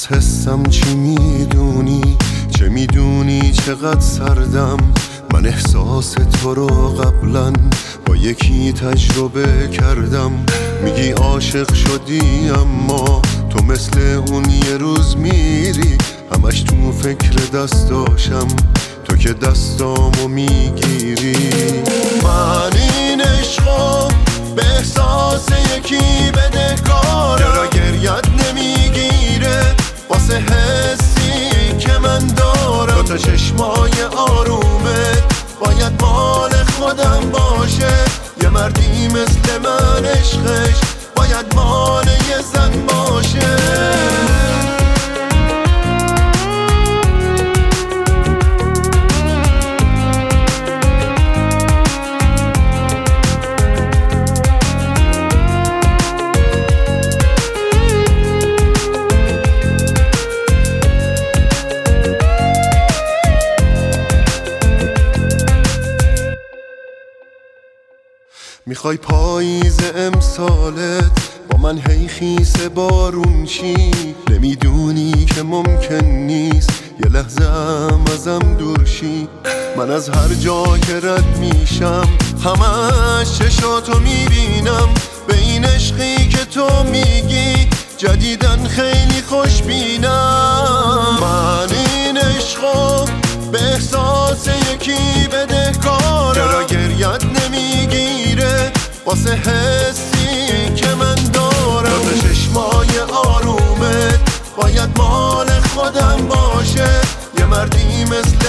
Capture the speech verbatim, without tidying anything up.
از حسم چی میدونی؟ چه میدونی چقدر سردم؟ من احساس تو رو قبلا با یکی تجربه کردم. میگی عاشق شدی اما تو مثل اون یه روز میری. همش تو فکر دستاشم، تو که دستامو میگیری. من این عشقو به احساس یکی بدهکارم. چرا گریت نمیگیره واسه حسی که من دارم؟ دو تا چشمای آرومت باید مال خودم باشه. یه مردی مثل من عشقش باید مال یه زن باشه. میخوای پاییز امسالت با من هی خیس بارون چی؟ نمیدونی که ممکن نیست یه لحظه هم ازم دور شی. من از هر جا که رد میشم همش چشاتو میبینم. به این عشقی که تو میگی جدیدن خیلی خوشبینم. من این عشقو به احساس یکی بدهکارم. چرا گریت نمیگیره واسه حسی که من دارم؟ دو تا چشمای آرومت باید مال خودم باشه. یه مردی مثل